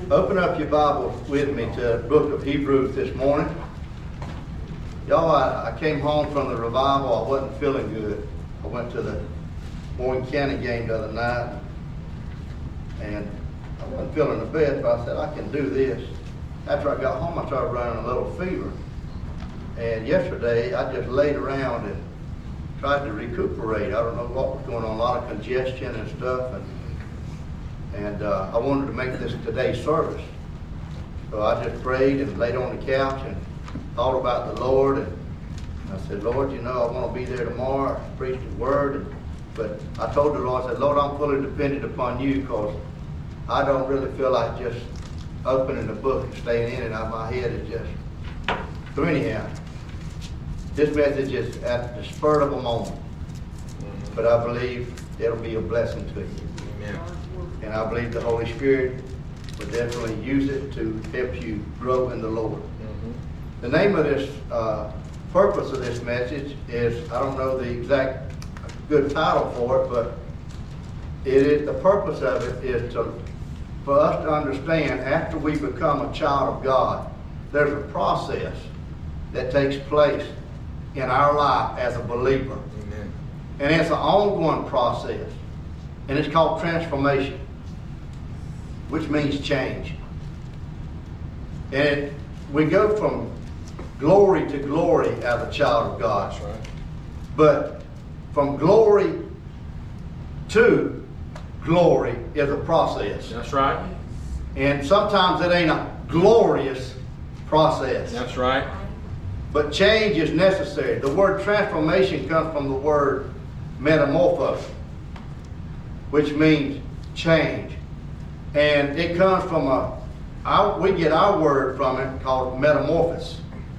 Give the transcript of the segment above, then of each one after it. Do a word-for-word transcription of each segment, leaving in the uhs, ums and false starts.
Open up your Bible with me to the book of Hebrews this morning. Y'all, I, I came home from the revival. I wasn't feeling good. I went to the Morgan County game the other night, and I wasn't feeling the best, but I said, I can do this. After I got home, I started running a little fever. And yesterday, I just laid around and tried to recuperate. I don't know what was going on, a lot of congestion and stuff. And And uh, I wanted to make this today's service. So I just prayed and laid on the couch and thought about the Lord. And I said, Lord, you know, I want to be there tomorrow. I preached the word. And, but I told the Lord, I said, Lord, I'm fully dependent upon you because I don't really feel like just opening the book and staying in it out of my head. Is just, so anyhow, this message is at the spur of a moment. But I believe it'll be a blessing to you. Amen. And I believe the Holy Spirit will definitely use it to help you grow in the Lord. Mm-hmm. The name of this, uh, purpose of this message is, I don't know the exact good title for it, but it is, the purpose of it is to, for us to understand after we become a child of God, there's a process that takes place in our life as a believer. Amen. And it's an ongoing process. And it's called transformation, which means change. And it, we go from glory to glory as a child of God. That's right. But from glory to glory is a process. That's right. And sometimes it ain't a glorious process. That's right. But change is necessary. The word transformation comes from the word metamorpho, which means change. And it comes from a, our, we get our word from it called metamorphosis.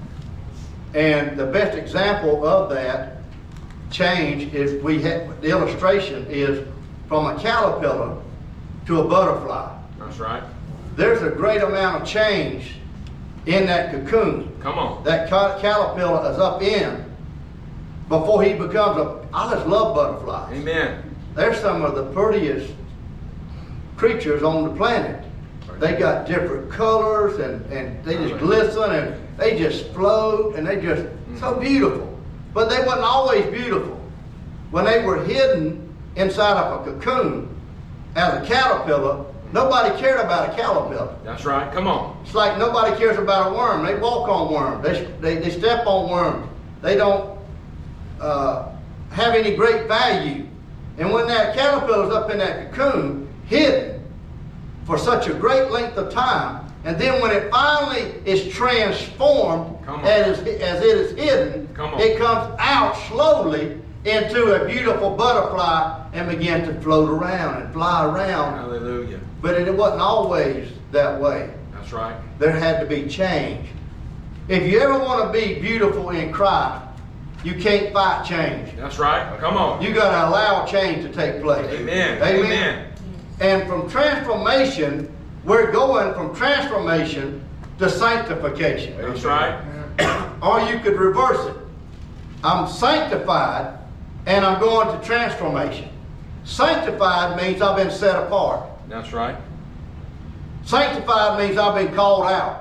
And the best example of that change is we have, the illustration is from a caterpillar to a butterfly. That's right. There's a great amount of change in that cocoon. Come on. That caterpillar is up in before he becomes a, I just love butterflies. Amen. They're some of the prettiest creatures on the planet. They got different colors and, and they just glisten and they just float and they just mm-hmm. so beautiful. But they wasn't always beautiful. When they were hidden inside of a cocoon as a caterpillar, nobody cared about a caterpillar. That's right. Come on. It's like nobody cares about a worm. They walk on worms. They, they, they step on worms. They don't uh, have any great value. And when that caterpillar's up in that cocoon, hidden for such a great length of time, and then when it finally is transformed as, as it is hidden, Come it comes out slowly into a beautiful butterfly and begin to float around and fly around. Hallelujah. But it wasn't always that way. That's right. There had to be change. If you ever want to be beautiful in Christ, you can't fight change. That's right. Come on. You got to allow change to take place. Amen. Amen. Amen. And from transformation, we're going from transformation to sanctification. That's right. Or you could reverse it. I'm sanctified and I'm going to transformation. Sanctified means I've been set apart. That's right. Sanctified means I've been called out.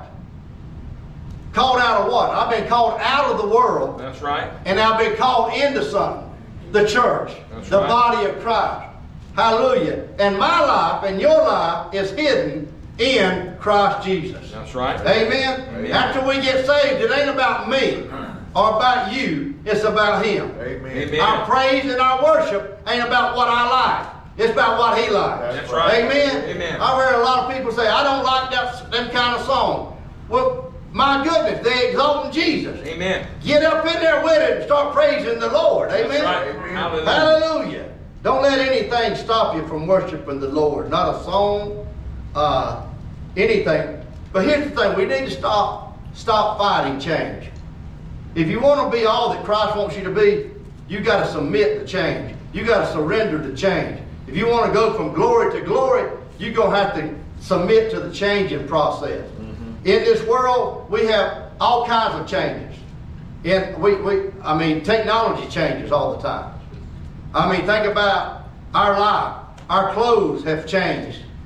Called out of what? I've been called out of the world. That's right. And I've been called into something. The church. That's the right. body of Christ. Hallelujah. And my life and your life is hidden in Christ Jesus. That's right. Amen? Amen. After we get saved, it ain't about me or about you. It's about Him. Amen. Amen. Our praise and our worship ain't about what I like. It's about what He likes. That's right. Amen? Amen. I've heard a lot of people say, I don't like that them kind of song. Well, my goodness, they exalting Jesus. Amen. Get up in there with it and start praising the Lord. Amen? That's right. Amen. Hallelujah. Hallelujah. Don't let anything stop you from worshiping the Lord. Not a song, uh, anything. But here's the thing. We need to stop, stop fighting change. If you want to be all that Christ wants you to be, you got to submit to change. You got to surrender to change. If you want to go from glory to glory, you're going to have to submit to the changing process. In this world, we have all kinds of changes. And we, we, I mean, technology changes all the time. I mean, think about our life. Our clothes have changed.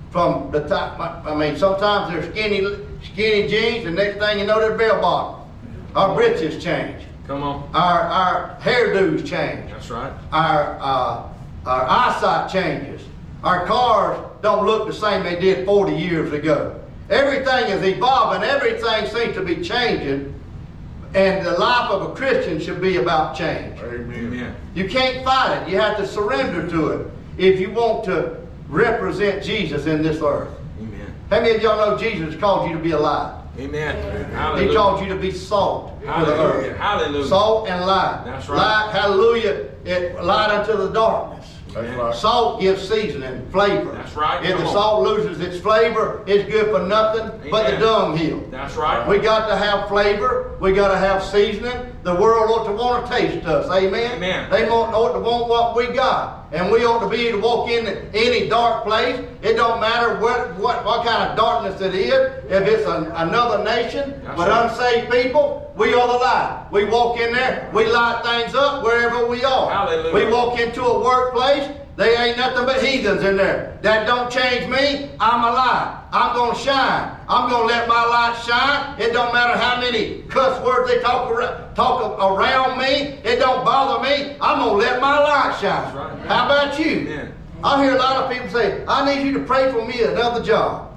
from the top. I mean, sometimes they're skinny, skinny jeans, and next thing you know, they're bell bottom. Our britches change. Come on. Our our hairdos change. That's right. Our uh, our eyesight changes. Our cars don't look the same they did forty years ago. Everything is evolving. Everything seems to be changing. And the life of a Christian should be about change. Amen. You can't fight it. You have to surrender to it if you want to represent Jesus in this earth. Amen. How many of y'all know Jesus called you to be a light? Amen. Hallelujah. He called you to be salt for the Hallelujah. earth. Hallelujah. Salt and light. That's right. Light, hallelujah, it light unto the darkness. That's right. Salt gives seasoning, flavor. That's right. If Come the on. salt loses its flavor, it's good for nothing but the Amen. dunghill. That's right. We got to have flavor. We got to have seasoning. The world ought to want to taste us. Amen? Amen. They ought, ought to want what we got. And we ought to be able to walk in any dark place. It don't matter what, what, what kind of darkness it is. If it's an, another nation That's with right. unsaved people, we are the light. We walk in there. We light things up wherever we are. Hallelujah. We walk into a workplace. There ain't nothing but heathens in there. That don't change me. I'm a light. I'm going to shine. I'm going to let my light shine. It don't matter how many cuss words they talk, ar- talk around me. It don't bother me. I'm going to let my light shine. That's right. How about you? Amen. I hear a lot of people say, I need you to pray for me another job.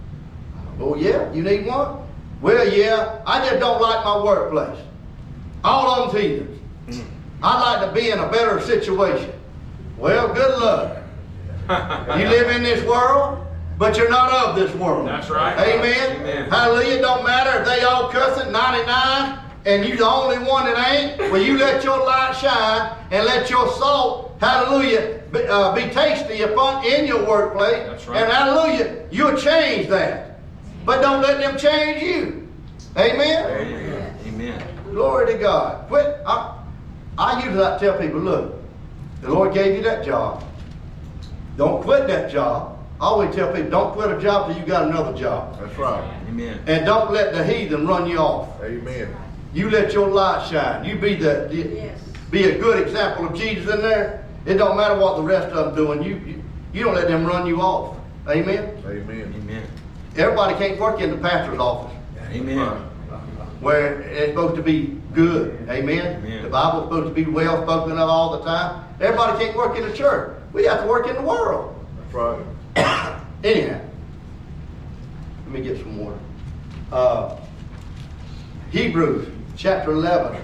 Oh, yeah? You need one? Well, yeah. I just don't like my workplace. All of them's heathens. Mm. I'd like to be in a better situation. Well, good luck. You live in this world, but you're not of this world. That's right. Amen. Amen. Hallelujah. Don't matter if they all cussing ninety-nine and you the only one that ain't. Well, you let your light shine and let your salt, hallelujah, be, uh, be tasty upon in your workplace. That's right. And hallelujah, you'll change that. But don't let them change you. Amen. Amen. Amen. Glory to God. Quit. I, I usually like to tell people, look, the Lord gave you that job. Don't quit that job. I always tell people, don't quit a job till you got another job. That's right. Amen. And don't let the heathen run you off. Amen. You let your light shine. You be the, the Yes. be a good example of Jesus in there. It don't matter what the rest of them doing. You, you you don't let them run you off. Amen. Amen. Amen. Everybody can't work in the pastor's office Amen. where it's supposed to be good. Amen. Amen. The Bible's supposed to be well spoken of all the time. Everybody can't work in the church. We have to work in the world. That's right. Anyhow, let me get some water. Uh, Hebrews chapter eleven,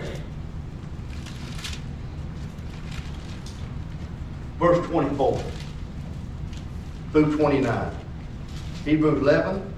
verse twenty-four through twenty-nine. Hebrews eleven,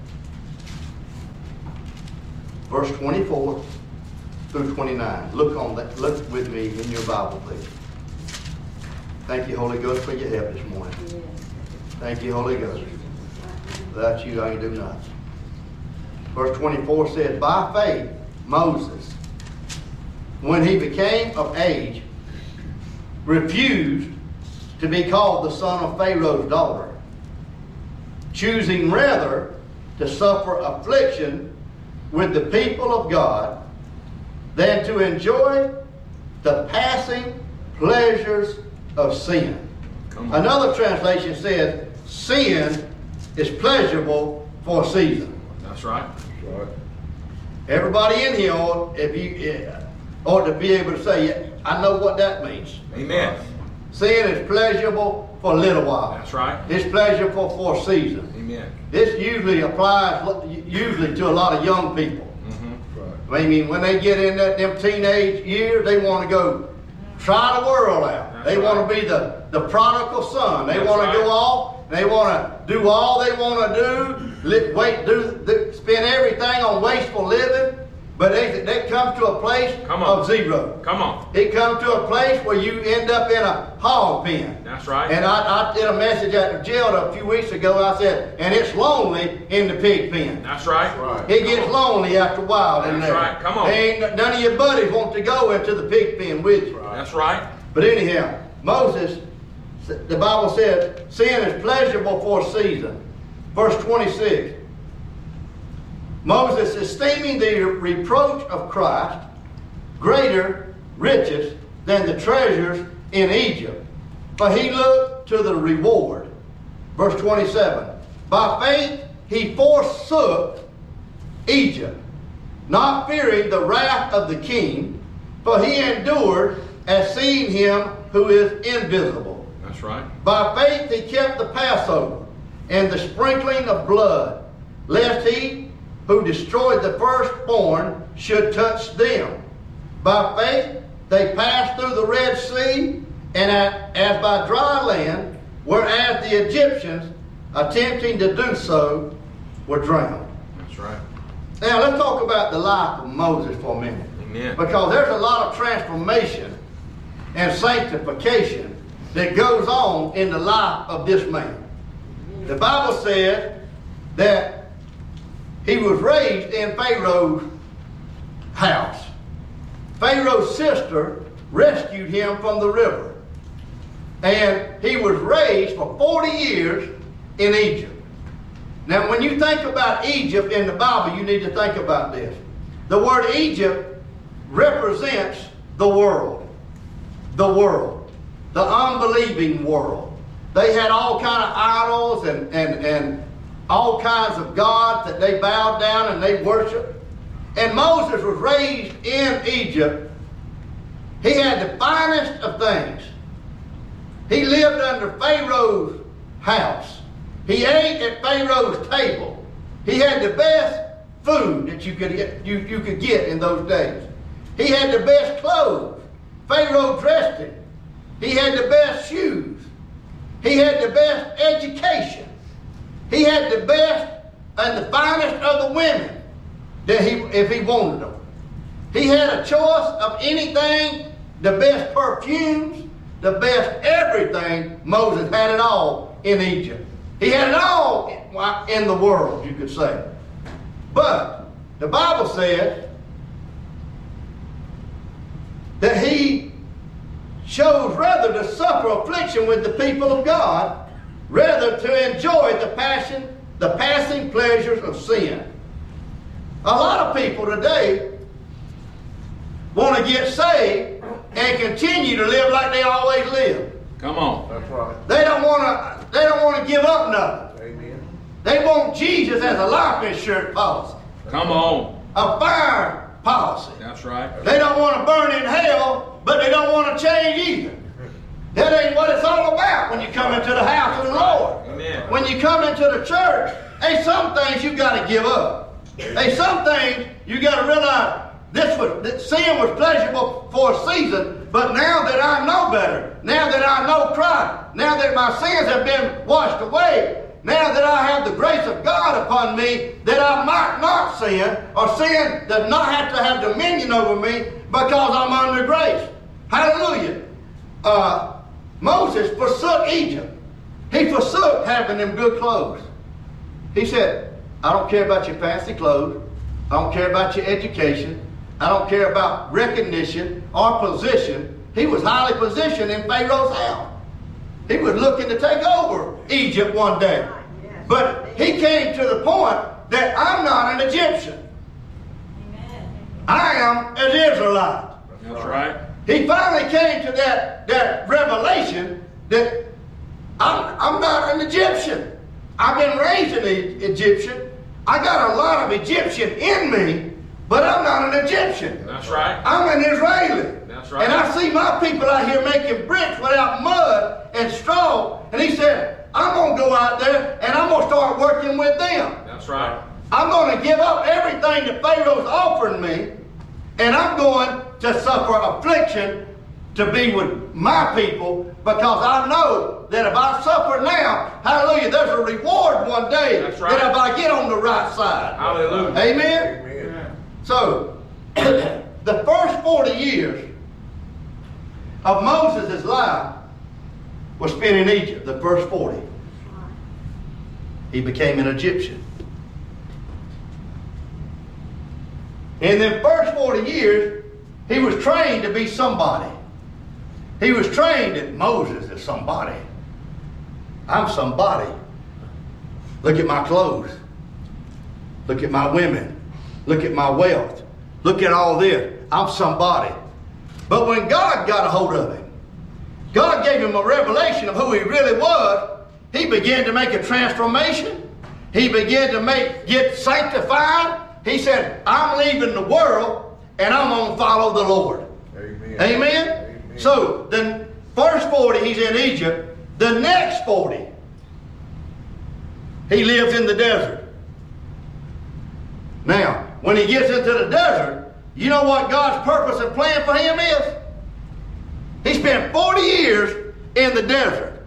verse twenty-four through twenty-nine. Look on that. Look with me in your Bible, please. Thank you, Holy Ghost, for your help this morning. Thank you, Holy Ghost. Without you, I ain't do nothing. Verse twenty-four says, by faith, Moses, when he became of age, refused to be called the son of Pharaoh's daughter, choosing rather to suffer affliction with the people of God than to enjoy the passing pleasures of sin. Come on. Another translation says, sin is pleasurable for a season. That's right. That's right. Everybody in here ought, if you, uh, ought to be able to say, yeah, I know what that means. Amen. Sin is pleasurable for a little while. That's right. It's pleasurable for a season. Amen. This usually applies usually to a lot of young people. Mm-hmm. I mean, when they get in that them teenage years, they want to go try the world out. That's they right. want to be the, the prodigal son. They That's want to right. go off. They want to do all they want to do. Li- wait, do, do spend everything on wasteful living. But they, they come to a place Come on. of zero. Come on. It comes to a place where you end up in a hog pen. That's right. And I, I did a message at the jail a few weeks ago. I said, and it's lonely in the pig pen. That's right. That's right. It gets lonely after a while in That's there. right. Come on. Ain't none of your buddies want to go into the pig pen with you. That's right. But anyhow, Moses, the Bible said, sin is pleasurable for a season. Verse twenty-six. Moses, esteeming the reproach of Christ greater riches than the treasures in Egypt, for he looked to the reward. Verse twenty-seven. By faith he forsook Egypt, not fearing the wrath of the king, for he endured as seeing him who is invisible. That's right. By faith he kept the Passover and the sprinkling of blood, lest he who destroyed the firstborn should touch them. By faith they passed through the Red Sea, and as by dry land, whereas the Egyptians, attempting to do so, were drowned. That's right. Now let's talk about the life of Moses for a minute. Amen. Because there's a lot of transformation and sanctification that goes on in the life of this man. The Bible says that he was raised in Pharaoh's house. Pharaoh's sister rescued him from the river. And he was raised for forty years in Egypt. Now when you think about Egypt in the Bible, you need to think about this. The word Egypt represents the world. The world. The unbelieving world. They had all kind of idols and, and, and all kinds of gods that they bowed down and they worshiped. And Moses was raised in Egypt. He had the finest of things. He lived under Pharaoh's house. He ate at Pharaoh's table. He had the best food that you could get, you, you could get in those days. He had the best clothes. Pharaoh dressed him. He had the best shoes. He had the best education. He had the best and the finest of the women that he, if he wanted them. He had a choice of anything, the best perfumes, the best everything. Moses had it all in Egypt. He had it all in the world, you could say. But the Bible says that he chose rather to suffer affliction with the people of God, rather to enjoy the passion, the passing pleasures of sin. A lot of people today want to get saved and continue to live like they always lived. Come on. That's right. They don't want to. They don't want to give up nothing. Amen. They want Jesus as a life insurance policy, Come on. a fire policy. That's right. They don't want to burn in hell, but they don't want to change either. That ain't what it's all about when you come into the house of the Lord. Amen. When you come into the church, hey, some things you got to give up. Hey, some things you got to realize this was that sin was pleasurable for a season, but now that I know better, now that I know Christ, now that my sins have been washed away, now that I have the grace of God upon me, that I might not sin, or sin does not have to have dominion over me because I'm under grace. Hallelujah. Uh, Moses forsook Egypt. He forsook having them good clothes. He said, I don't care about your fancy clothes. I don't care about your education. I don't care about recognition or position. He was highly positioned in Pharaoh's house. He was looking to take over Egypt one day. But he came to the point that I'm not an Egyptian. I am an Israelite. That's right. He finally came to that, that revelation that I'm, I'm not an Egyptian. I've been raised an Egyptian. I got a lot of Egyptian in me, but I'm not an Egyptian. That's right. I'm an Israeli. That's right. And I see my people out here making bricks without mud and straw. And he said, I'm going to go out there and I'm going to start working with them. That's right. I'm going to give up everything that Pharaoh's offering me, and I'm going to suffer affliction to be with my people, because I know that if I suffer now, hallelujah, there's a reward one day. That's right. That if I get on the right side. Hallelujah. Amen? Amen. So, the first forty years of Moses' life was spent in Egypt, the first forty. He became an Egyptian. In the first forty years, he was trained to be somebody. He was trained that Moses is somebody. I'm somebody. Look at my clothes. Look at my women. Look at my wealth. Look at all this. I'm somebody. But when God got a hold of him, God gave him a revelation of who he really was. He began to make a transformation. he began to make get sanctified. He said, I'm leaving the world and I'm going to follow the Lord. Amen. Amen? Amen. So the first forty, he's in Egypt. The next forty, he lives in the desert. Now, when he gets into the desert, you know what God's purpose and plan for him is? He spent forty years in the desert.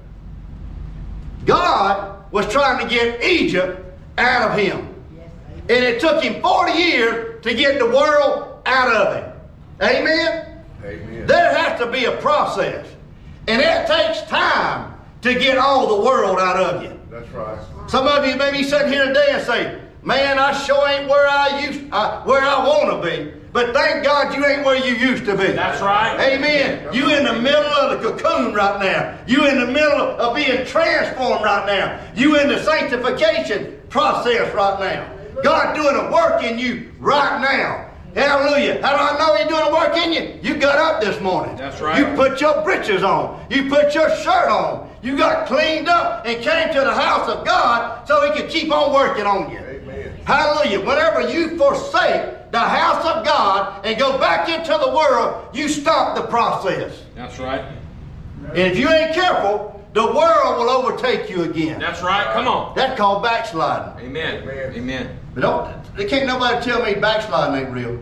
God was trying to get Egypt out of him. And it took him forty years to get the world out of him. Amen? Amen. There has to be a process. And it takes time to get all the world out of you. That's right. Some of you may be sitting here today and say, man, I sure ain't where I used, uh, where I want to be. But thank God you ain't where you used to be. That's right. Amen. You in the middle of the cocoon right now. You in the middle of being transformed right now. You in the sanctification process right now. God doing a work in you right now. Hallelujah. How do I know He's doing a work in you? You got up this morning. That's right. You put your breeches on. You put your shirt on. You got cleaned up and came to the house of God so He could keep on working on you. Amen. Hallelujah. Whenever you forsake the house of God and go back into the world, you stop the process. That's right. And if you ain't careful, the world will overtake you again. That's right. Come on. That's called backsliding. Amen. Amen. Amen. But don't, they can't nobody tell me backsliding ain't real.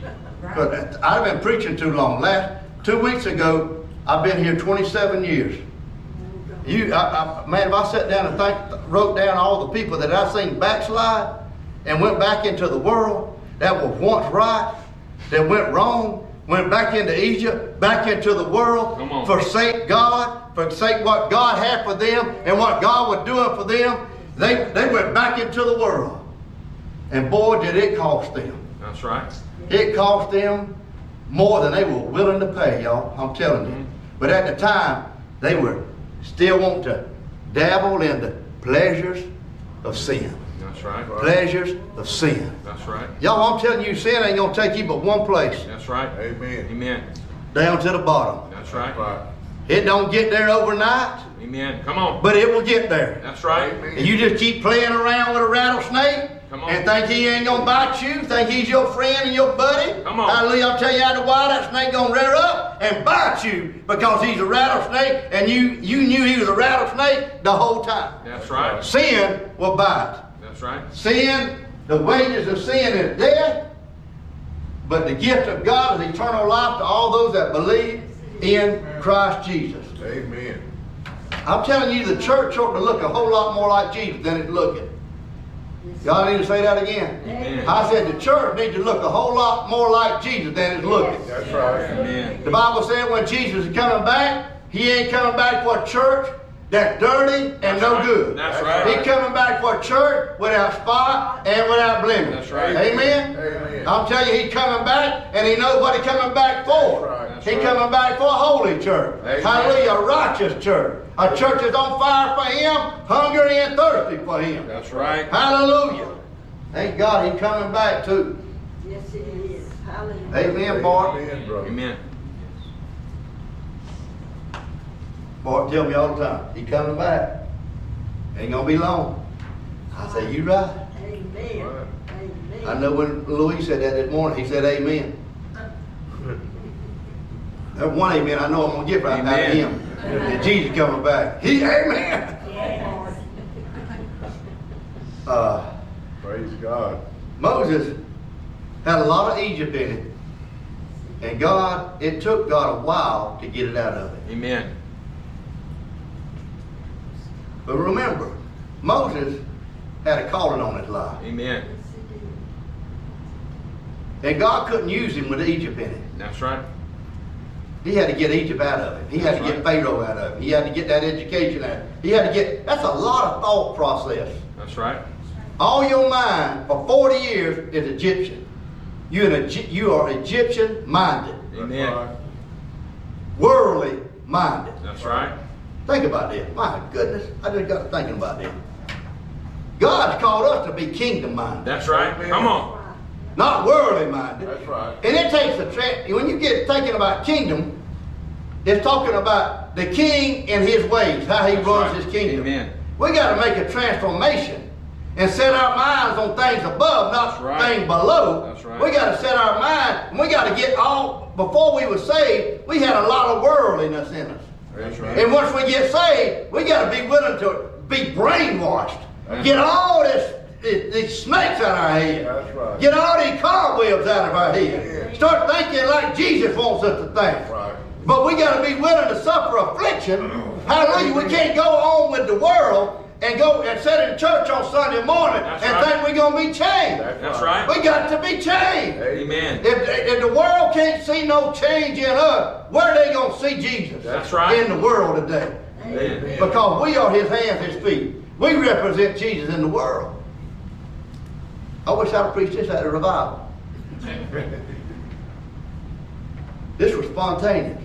But I've been preaching too long. Last two weeks ago, I've been here twenty-seven years. You, I, I, man, if I sat down and think, wrote down all the people that I seen backslide and went back into the world that was once right, that went wrong, went back into Egypt, back into the world, Come on. forsake God, forsake what God had for them and what God was doing for them. They, they went back into the world. And boy, did it cost them. That's right. It cost them more than they were willing to pay, y'all. I'm telling you. But at the time, they were still wanting to dabble in the pleasures of sin. That's right. Pleasures of sin. That's right. Y'all, I'm telling you, sin ain't going to take you but one place. That's right. Amen. Amen. Down to the bottom. That's right. Right. It don't get there overnight, Amen. Come on. but it will get there. That's right. Amen. And you just keep playing around with a rattlesnake Come on. and think he ain't going to bite you, think he's your friend and your buddy. Come on. Hallelujah, I'll tell you after a while, that snake going to rear up and bite you because he's a rattlesnake and you, you knew he was a rattlesnake the whole time. That's right. Sin will bite. That's right. Sin, the wages of sin is death, but the gift of God is eternal life to all those that believe in Christ Jesus. Amen. I'm telling you, the church ought to look a whole lot more like Jesus than it's looking. Y'all need to say that again. Amen. I said the church needs to look a whole lot more like Jesus than it's looking. That's right. Amen. The Bible said when Jesus is coming back, He ain't coming back for a church that's dirty and no good. That's right. He's coming back for a church without spot and without blemish. That's right. Amen? Amen. I'm telling you, He's coming back and He knows what He's coming back for. That's right. That's He's right. coming back for a holy church. Amen. Hallelujah, a righteous church. A church that's on fire for Him, hungry and thirsty for Him. That's right. Hallelujah. Thank God He's coming back too. Yes, it is. Hallelujah. Amen, Bart. Amen, brother. Amen. Bart tell me all the time, He's coming back. Ain't gonna be long. I say, you right. Amen. Right. Amen. I know when Louis said that this morning, he said amen. That one amen I know I'm gonna get right out of Amen. him. That Jesus coming back. He amen. Yes. Uh, Praise God. Moses had a lot of Egypt in it. And God, it took God a while to get it out of it. Amen. But remember, Moses had a calling on his life. Amen. And God couldn't use him with Egypt in it. That's right. He had to get Egypt out of it. He had to That's get right. Pharaoh out of it. He had to get that education out of it. He had to get, that's a lot of thought process. That's right. All your mind for forty years is Egyptian. You're an, Egy- you are Egyptian minded, Amen. That's right. worldly minded. That's right. Think about this. My goodness, I just got to thinking about this. God's called us to be kingdom minded, That's right. Come on. not worldly minded. That's right. And it takes a tra- when you get thinking about kingdom, it's talking about the king and his ways, how he That's runs right. his kingdom. Amen. We got to make a transformation and set our minds on things above, not That's right. things below. That's right. We got to set our mind, and we got to get all, before we were saved, we had a lot of worldliness in us. That's right. And once we get saved, we got to be willing to be brainwashed. That's Get right. all this, this, these snakes out of our head. That's right. Get all these cobwebs out of our head. Start thinking like Jesus wants us to think. Right. But we got to be willing to suffer affliction. Hallelujah. We can't go on with the world and go and sit in church on Sunday morning That's and right. think we're going to be changed. That's right. We got to be changed. Amen. If, if the world can't see no change in us, where are they going to see Jesus? That's right. In the world today. Amen. Because we are his hands, his feet. We represent Jesus in the world. I wish I'd preached this at a revival. This was spontaneous.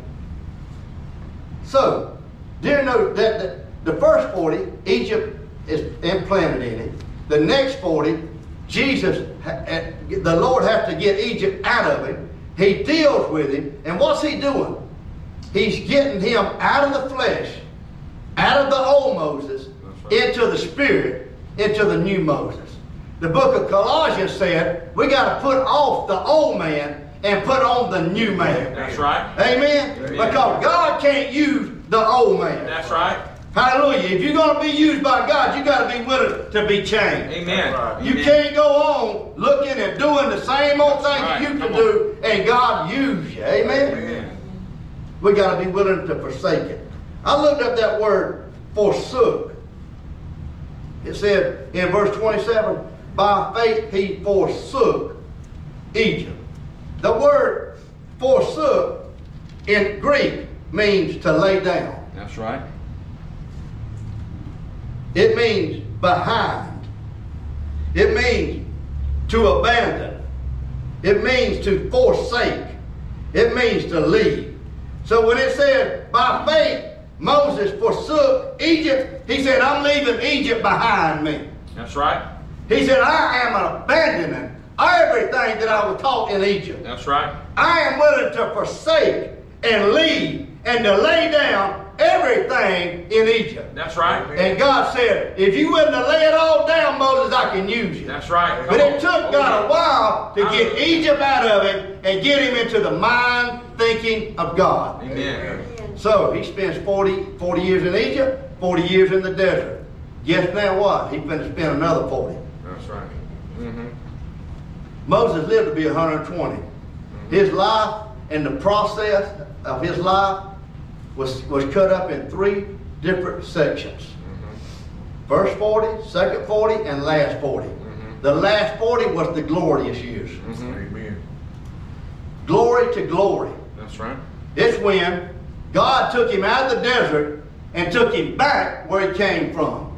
So, during those, that, that, the first forty, Egypt is implanted in it. The next forty, Jesus, the Lord has to get Egypt out of him. He deals with him. And what's he doing? He's getting him out of the flesh, out of the old Moses, right. into the spirit, into the new Moses. The book of Colossians said, we got to put off the old man and put on the new man. That's right. Amen? Amen. Because God can't use the old man. That's right. Hallelujah. If you're going to be used by God, you got to be willing to be changed. Amen. Right. You Amen. can't go on looking and doing the same old thing That's you right. used to Come do and God use you. Amen? Amen. We got to be willing to forsake it. I looked up that word forsook. It said in verse twenty-seven, by faith he forsook Egypt. The word forsook in Greek means to lay down. That's right. It means behind. It means to abandon. It means to forsake. It means to leave. So when it said by faith Moses forsook Egypt, he said, I'm leaving Egypt behind me. That's right. He said, I am abandoning everything that I was taught in Egypt. That's right. I am willing to forsake and leave and to lay down everything in Egypt. That's right. And God said, if you willing to lay it all down, Moses, I can use you. That's right. But Come it on. took God a while to get Hallelujah. Egypt out of him and get him into the mind thinking of God. Amen. So he spends forty, forty years in Egypt, forty years in the desert. Guess now what? He's going to spend another forty. That's right. Mm-hmm. Moses lived to be one hundred twenty. His life and the process of his life was, was cut up in three different sections. First forty, second forty, and last forty. The last forty was the glorious years. Amen. Glory to glory. That's right. It's when God took him out of the desert and took him back where he came from.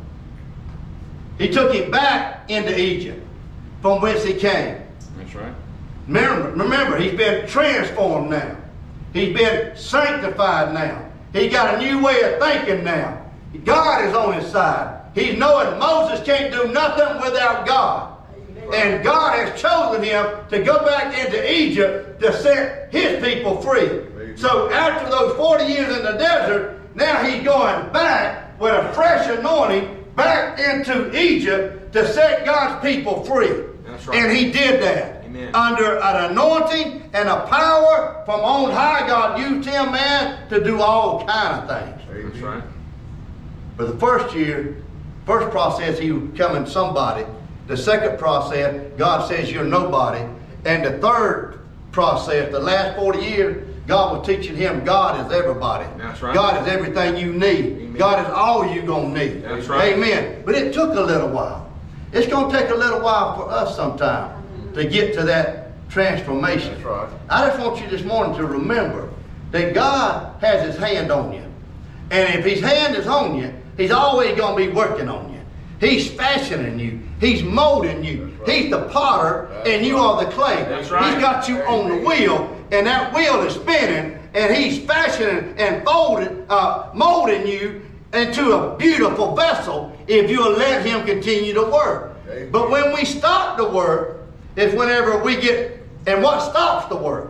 He took him back into Egypt, from whence he came. That's right. Remember, remember, he's been transformed now. He's been sanctified now. He got a new way of thinking now. God is on his side. He's knowing Moses can't do nothing without God. And God has chosen him to go back into Egypt to set his people free. So after those forty years in the desert, now he's going back with a fresh anointing back into Egypt to set God's people free. That's right. And he did that. Amen. Under an anointing and a power from on high. God used him, man, to do all kind of things. That's right. For the first year, first process, he was becoming somebody. The second process, God says you're nobody. And the third process, the last forty years, God was teaching him God is everybody. That's right. God is everything you need. Amen. God is all you're going to need. That's right. Amen. But it took a little while. It's going to take a little while for us sometime to get to that transformation. That's right. I just want you this morning to remember that God has his hand on you. And if his hand is on you, he's always going to be working on you. He's fashioning you. He's molding you. Right. He's the potter and you are the clay. That's right. He's got you on the wheel and that wheel is spinning and he's fashioning and folding, uh, molding you into a beautiful vessel if you'll let him continue to work. Amen. But when we stop the work, it's whenever we get, and what stops the work?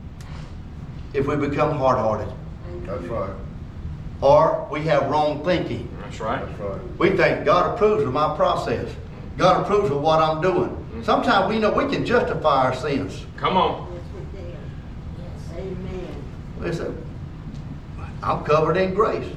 If we become hard-hearted That's right. or we have wrong thinking. That's right. That's right. We think God approves of my process. God approves of what I'm doing. Sometimes we know we can justify our sins. Come on. Yes, we can. Yes, amen. Listen, I'm covered in grace.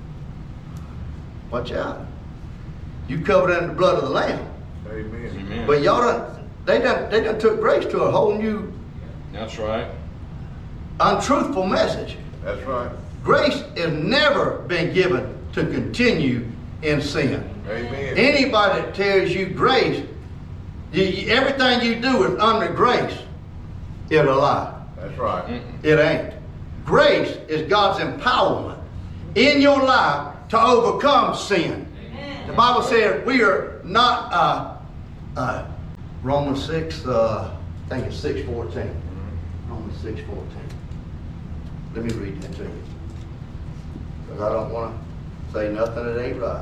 Watch out. You covered in the blood of the Lamb. Amen. Amen. But y'all done, they done, they done took grace to a whole new That's right. untruthful message. That's right. Grace has never been given to continue in sin. Amen. Anybody that tells you grace, you, you- everything you do is under grace, it'll lie. That's right. Mm-mm. It ain't. Grace is God's empowerment in your life to overcome sin. The Bible says we are not, uh, uh, Romans six, uh, I think it's six fourteen. Romans six fourteen. Let me read that to you. Because I don't want to say nothing that ain't right.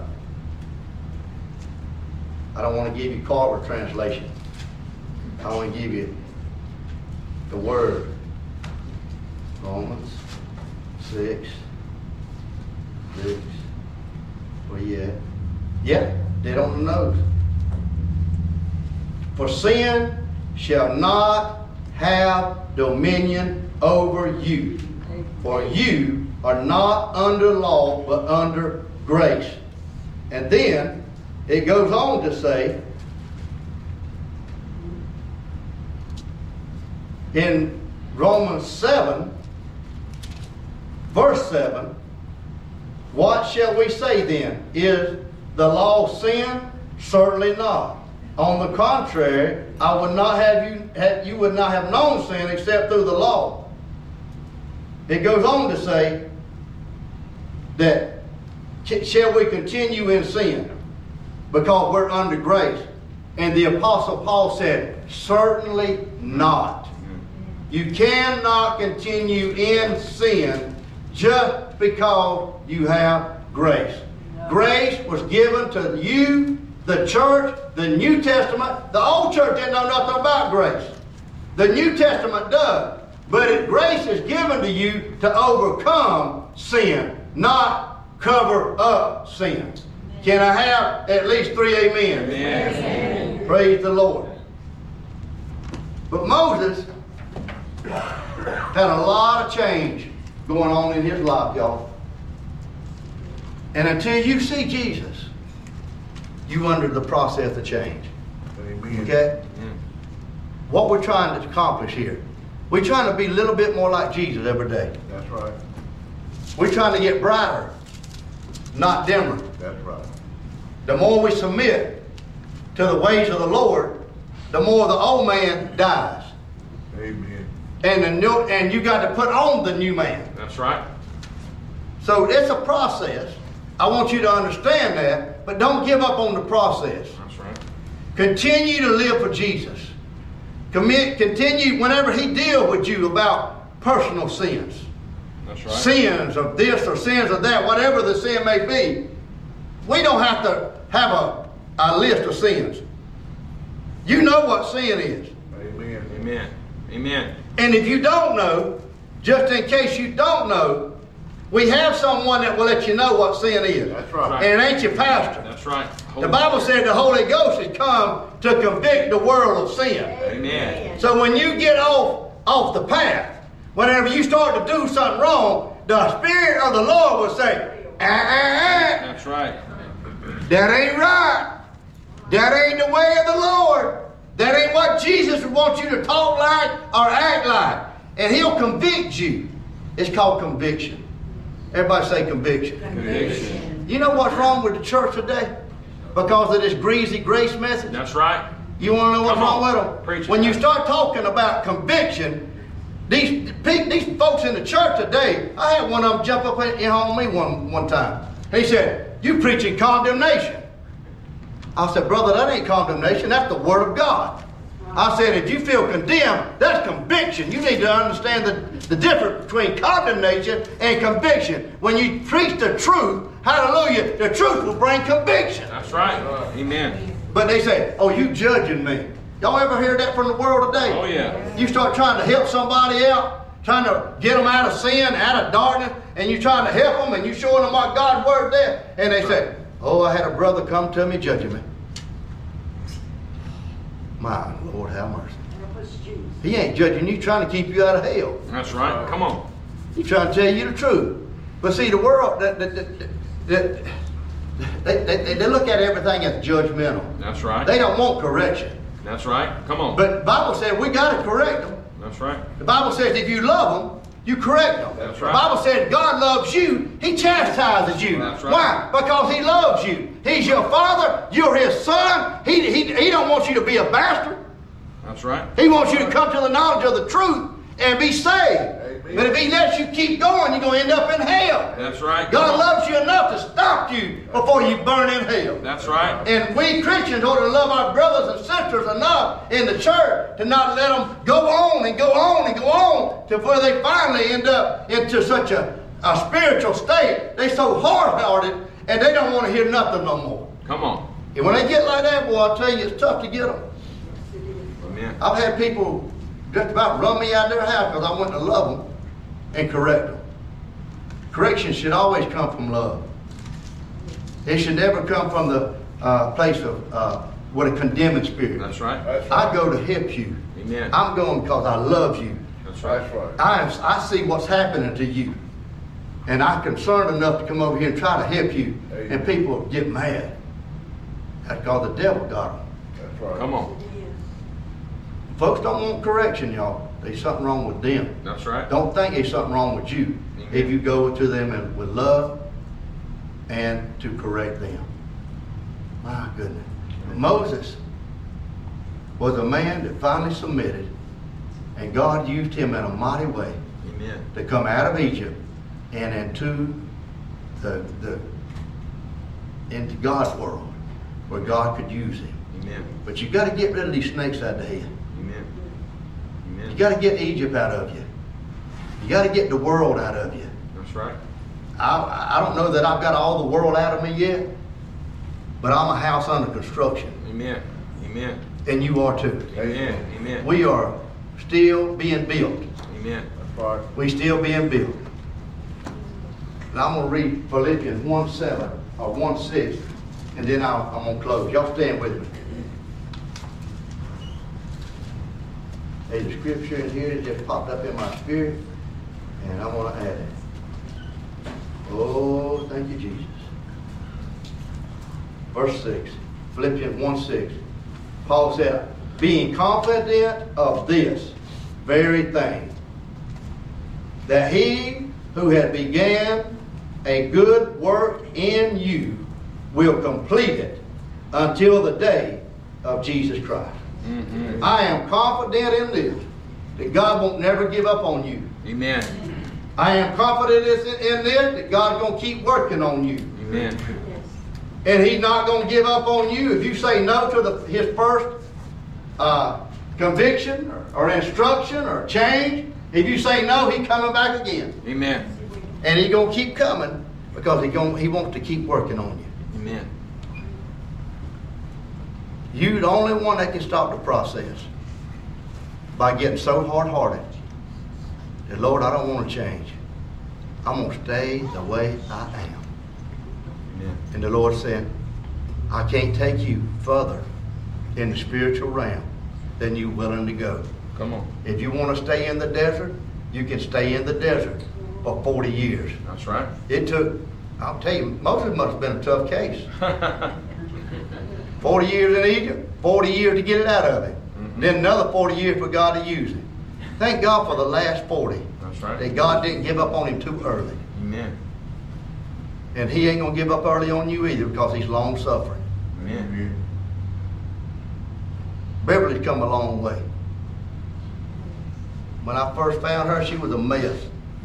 I don't want to give you Carver translation. I want to give you the word. Romans six, six, where you at? Yeah, dead on the nose. For sin shall not have dominion over you, for you are not under law, but under grace. And then it goes on to say, in Romans seven, verse seven, what shall we say then? Is the law sin? Certainly not. On the contrary, I would not have you, have, you would not have known sin except through the law. It goes on to say that, shall we continue in sin? Because we're under grace. And the Apostle Paul said, certainly not. You cannot continue in sin just because you have grace. Grace was given to you, the church, the New Testament. The old church didn't know nothing about grace. The New Testament does. But it, grace is given to you to overcome sin, not cover up sin. Can I have at least three amens? Amen. Praise the Lord. But Moses had a lot of change going on in his life, y'all. And until you see Jesus, you under the process of change. Amen. Okay? Mm. What we're trying to accomplish here, we're trying to be a little bit more like Jesus every day. That's right. We're trying to get brighter, not dimmer. That's right. The more we submit to the ways of the Lord, the more the old man dies. Amen. And the new, and you got to put on the new man. That's right. So it's a process. I want you to understand that, but don't give up on the process. That's right. Continue to live for Jesus. Commit, continue whenever he deals with you about personal sins. That's right. Sins of this or sins of that, whatever the sin may be. We don't have to have a, a list of sins. You know what sin is. Amen. Amen. Amen. And if you don't know, just in case you don't know, we have someone that will let you know what sin is. That's right. And it ain't your pastor. That's right. The Bible said the Holy Ghost has come to convict the world of sin. Amen. So when you get off, off the path, whenever you start to do something wrong, the Spirit of the Lord will say, ah, ah, ah, That's right. that ain't right. That ain't the way of the Lord. That ain't what Jesus wants you to talk like or act like. And he'll convict you. It's called conviction. Everybody say conviction. Conviction. You know what's wrong with the church today? Because of this greasy grace message? That's right. You want to know what's Come wrong on. with them? Preach it. When you start talking about conviction, these pe- these folks in the church today, I had one of them jump up in, in on me one, one time. He said, you preaching condemnation. I said, brother, that ain't condemnation. That's the Word of God. I said, if you feel condemned, that's conviction. You need to understand the, the difference between condemnation and conviction. When you preach the truth, hallelujah, the truth will bring conviction. That's right. Amen. But they say, oh, you judging me. Y'all ever hear that from the world today? Oh, yeah. You start trying to help somebody out, trying to get them out of sin, out of darkness, and you trying to help them, and you showing them what God's Word there. And they say, oh, I had a brother come to me judging me. My Lord, have mercy. Help us, Jesus. He ain't judging you, trying to keep you out of hell. That's right. Come on. He's trying to tell you the truth. But see, the world, that, that, that, that, they, they, they look at everything as judgmental. That's right. They don't want correction. That's right. Come on. But the Bible says we got to correct them. That's right. The Bible says if you love them, you correct them. That's The right. Bible says God loves you. He chastises you. That's right. Why? Because He loves you. He's your father. You're His son. He, he, he don't want you to be a bastard. That's right. He wants you to come to the knowledge of the truth and be saved. Amen. But if He lets you keep going, you're going to end up in hell. That's right. God Come on. loves you enough to stop you before you burn in hell. That's right. And we Christians ought to love our brothers and sisters enough in the church to not let them go on and go on and go on to where they finally end up into such a, a spiritual state. They're so hard-hearted and they don't want to hear nothing no more. Come on. And when they get like that, boy, I tell you, it's tough to get them. Amen. I've had people just about run me out of their house because I went to love them and correct them. Correction should always come from love. It should never come from the uh, place of uh, with a condemning spirit. That's right. That's right. I go to help you. Amen. I'm going because I love you. That's right. That's right. I am, I see what's happening to you. And I'm concerned enough to come over here and try to help you. Amen. And people get mad. That's because the devil got them. That's right. Come on. Folks don't want correction, y'all. There's something wrong with them. That's right. Don't think there's something wrong with you Amen. if you go to them and, with love and to correct them. My goodness. Moses was a man that finally submitted, and God used him in a mighty way Amen. to come out of Egypt and into the, the into God's world where God could use him. Amen. But you got to get rid of these snakes out of the head. Amen. Amen. You got to get Egypt out of you. You got to get the world out of you. That's right. I, I don't know that I've got all the world out of me yet, but I'm a house under construction, Amen. Amen. and you are too. Amen. Amen. We are still being built. Amen. That's right. We still being built. And I'm going to read Philippians one seven or one six, and then I'll, I'm going to close. Y'all stand with me. There's a scripture in here that just popped up in my spirit, and I want to add it. Oh, thank you, Jesus. Verse six, Philippians one six. Paul said, being confident of this very thing, that he who had began a good work in you will complete it until the day of Jesus Christ. Mm-hmm. I am confident in this, that God won't never give up on you. Amen. I am confident in this, that God's going to keep working on you. Amen. And He's not going to give up on you. If you say no to the, His first uh, conviction or, or instruction or change, if you say no, He's coming back again. Amen. And He's going to keep coming because he, going, he wants to keep working on you. Amen. You're the only one that can stop the process by getting so hard-hearted that, Lord, I don't want to change. I'm going to stay the way I am. Amen. And the Lord said, I can't take you further in the spiritual realm than you're willing to go. Come on. If you want to stay in the desert, you can stay in the desert for forty years. That's right. It took, I'll tell you, Moses must have been a tough case. forty years in Egypt, forty years to get it out of him. Mm-hmm. Then another forty years for God to use him. Thank God for the last forty. That's right. That God didn't give up on him too early. Amen. And He ain't going to give up early on you either because He's long suffering. Amen. Beverly's come a long way. When I first found her, she was a mess.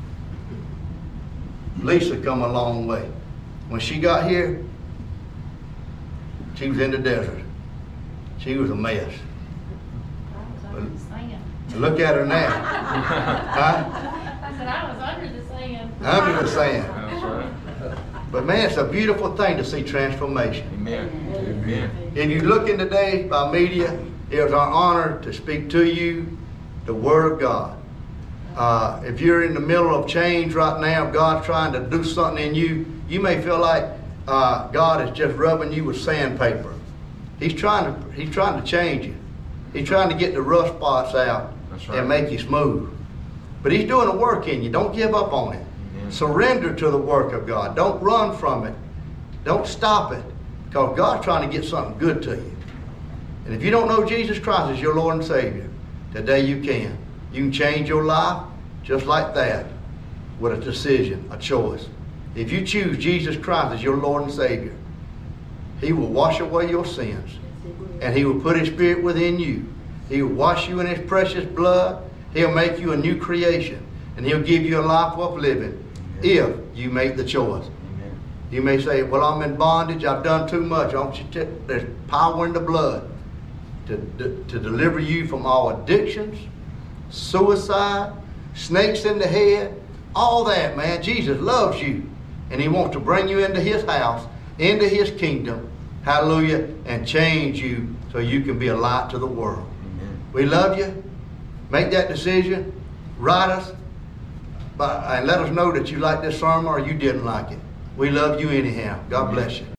Lisa come a long way. When she got here, she was in the desert. She was a mess. I was under the sand. Look at her now. Huh? I said I was under the sand. Under the sand. That's right. But man, it's a beautiful thing to see transformation. Amen. Amen. If you look in today by media, it was our honor to speak to you the Word of God. Uh, if you're in the middle of change right now, God's trying to do something in you, you may feel like uh, God is just rubbing you with sandpaper. He's trying to He's trying to change you. He's trying to get the rough spots out That's right. and make you smooth. But he's doing a work in you. Don't give up on it. Amen. Surrender to the work of God. Don't run from it. Don't stop it. Because God's trying to get something good to you. And if you don't know Jesus Christ as your Lord and Savior, today you can. You can change your life just like that with a decision, a choice. If you choose Jesus Christ as your Lord and Savior, He will wash away your sins. And He will put His Spirit within you. He will wash you in His precious blood. He'll make you a new creation. And He'll give you a life worth living if you make the choice. Amen. You may say, well, I'm in bondage. I've done too much. I want you to, there's power in the blood to, to, to deliver you from all addictions, suicide, snakes in the head, all that, man. Jesus loves you. And He wants to bring you into His house, into His kingdom. Hallelujah. And change you so you can be a light to the world. Amen. We love you. Make that decision. Write us. But, and let us know that you liked this sermon or you didn't like it. We love you anyhow. God bless you.